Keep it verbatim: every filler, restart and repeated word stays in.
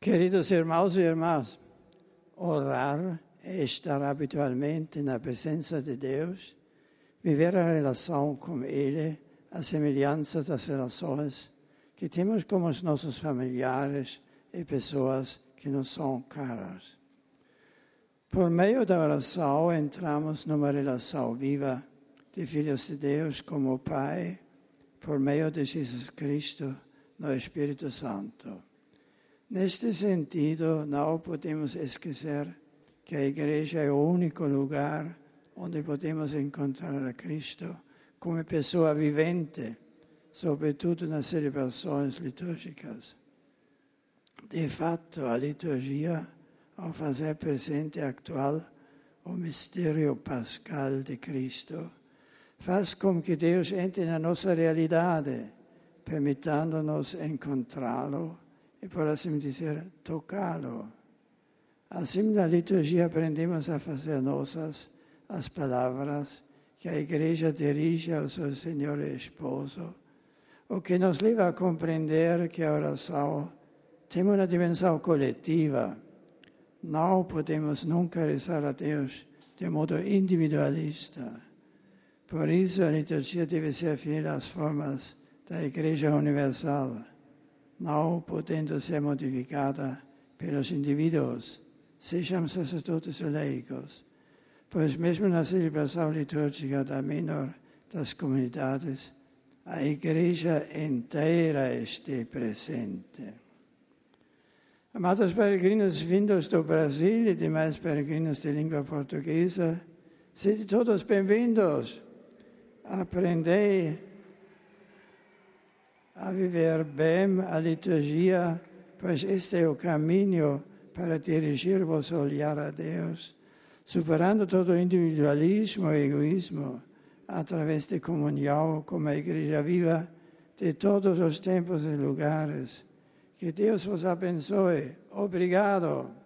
Queridos irmãos e irmãs, orar é estar habitualmente na presença de Deus, viver a relação com Ele, a semelhança das relações que temos com os nossos familiares e pessoas que nos são caras. Por meio da oração, entramos numa relação viva de filhos de Deus como o Pai, por meio de Jesus Cristo, no Espírito Santo. Neste sentido, não podemos esquecer que a igreja é o único lugar onde podemos encontrar a Cristo como pessoa vivente, sobretudo nas celebrações litúrgicas. De fato, a liturgia, ao fazer presente e atual o mistério pascal de Cristo, faz com que Deus entre na nossa realidade, permitindo-nos encontrá-lo e, por assim dizer, tocá-lo. Assim, na liturgia, aprendemos a fazer nossas as palavras que a Igreja dirige ao seu Senhor e Esposo, o que nos leva a compreender que a oração tem uma dimensão coletiva. Não podemos nunca rezar a Deus de modo individualista. Por isso, a liturgia deve ser fiel às formas da Igreja Universal, não podendo ser modificada pelos indivíduos, sejam sacerdotes ou leigos, pois mesmo na celebração litúrgica da menor das comunidades, a Igreja inteira está presente. Amados peregrinos vindos do Brasil e demais peregrinos de língua portuguesa, sede todos bem-vindos. Aprendei a viver bem a liturgia, pois este é o caminho para dirigir vosso olhar a Deus, superando todo o individualismo e egoísmo, através de comunhão com a Igreja viva de todos os tempos e lugares. Que Deus vos abençoe. Obrigado.